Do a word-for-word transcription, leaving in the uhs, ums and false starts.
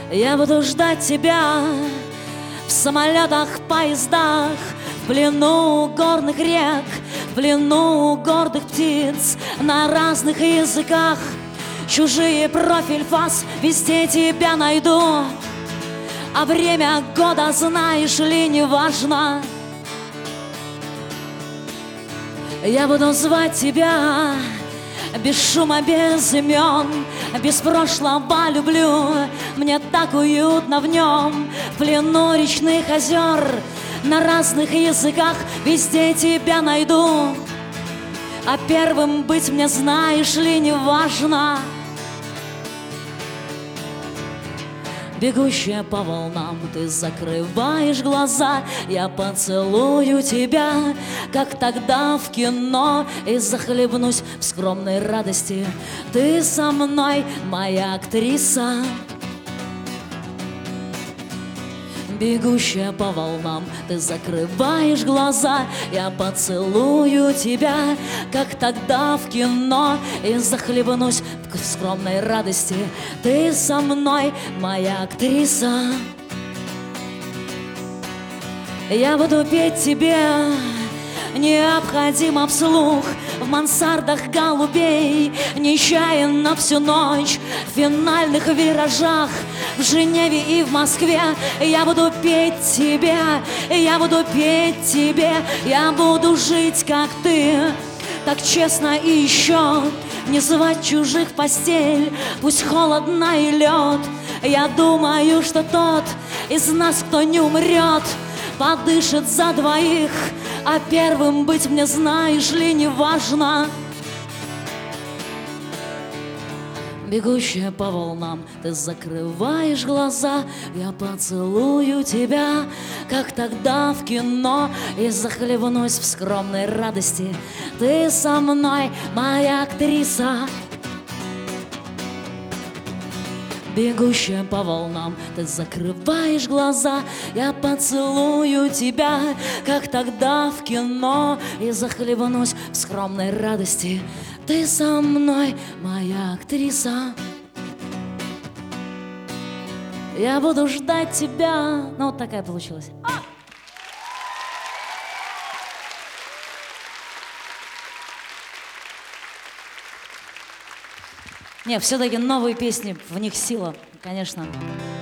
Я буду ждать тебя в самолетах, поездах, в плену у горных рек, в плену у гордых птиц, на разных языках. Чужие профиль фас, везде тебя найду. А время года, знаешь ли, не важно. Я буду звать тебя без шума, без имен, без прошлого люблю. Мне так уютно в нем, в плену речных озер, на разных языках везде тебя найду. А первым быть мне, знаешь ли, не важно. Бегущая по волнам, ты закрываешь глаза, я поцелую тебя, как тогда в кино, и захлебнусь в скромной радости. Ты со мной, моя актриса. Бегущая по волнам, ты закрываешь глаза, я поцелую тебя, как тогда в кино, и захлебнусь в скромной радости. Ты со мной, моя актриса. Я буду петь тебе необходимо вслух в мансардах голубей, нечаянно всю ночь в финальных виражах, в Женеве и в Москве. Я буду петь тебе, я буду петь тебе, я буду жить, как ты, так честно, и еще не звать чужих в постель, пусть холодно и лед. Я думаю, что тот из нас, кто не умрет, подышит за двоих, а первым быть мне, знаешь ли, не важно. Бегущая по волнам, ты закрываешь глаза, я поцелую тебя, как тогда в кино, и захлебнусь в скромной радости. Ты со мной, моя актриса. Бегущая по волнам, ты закрываешь глаза, я поцелую тебя, как тогда в кино, и захлебнусь в скромной радости. Ты со мной, моя актриса. Я буду ждать тебя. Ну, вот такая получилась. А! Не, все-таки новые песни, в них сила, конечно.